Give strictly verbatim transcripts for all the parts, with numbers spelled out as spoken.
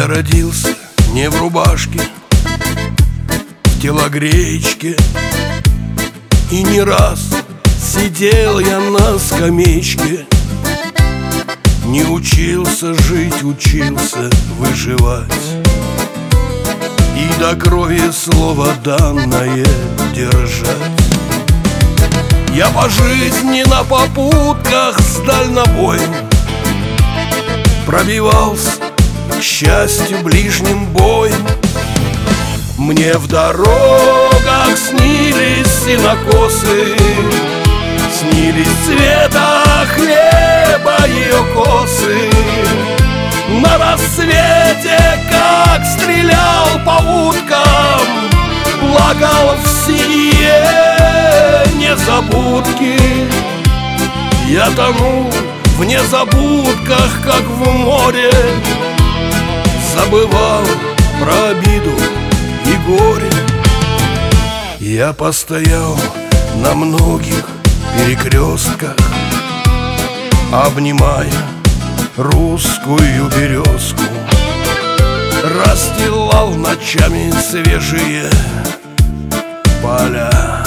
родился не в рубашке, в телогреечке, и не раз сидел я на скамеечке. Не учился жить, учился выживать, и до крови слово данное держать. Я по жизни на попутках с дальнобоем пробивался, к счастью, ближним боем. Мне в дорогах снились сенокосы, снились цвета хлеба ее косы. На рассвете, как стрелял по уткам, плакал в синие незабудки. Я тону в незабудках, как в море, забывал про обиду и горе. Я постоял на многих перекрестках, обнимая русскую березку, расстилал ночами свежие поля.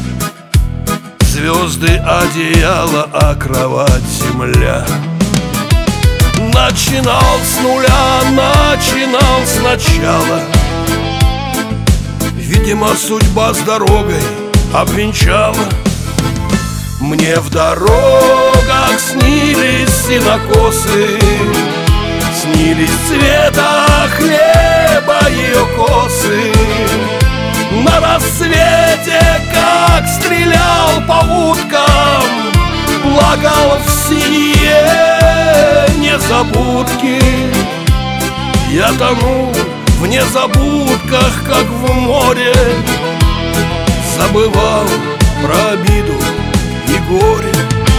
Звезды одеяло, а кровать земля. Начинал с нуля, начинал сначала. Видимо, судьба с дорогой обвенчала. Мне в дорогах снились сенокосы, снились цвета хлеба ее косы. На рассвете, как стрелял по уткам, плакал в синие незабудки. Я тону в незабудках, как в море, забывал про обиду и горе.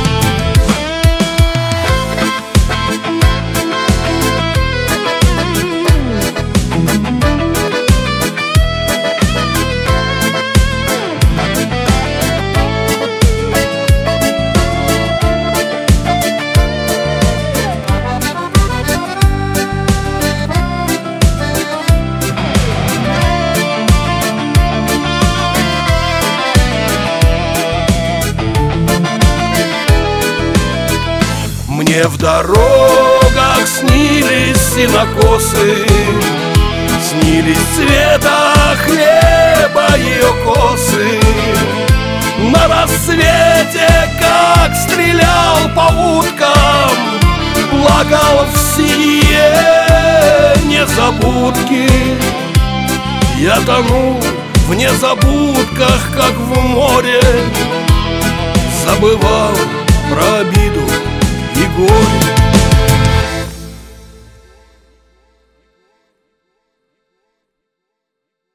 Мне в дорогах снились сенокосы, снились цвета хлеба ее косы. На рассвете, как стрелял по уткам, плакал в синие незабудки. Я тону в незабудках, как в море, забывал про обиду и горе.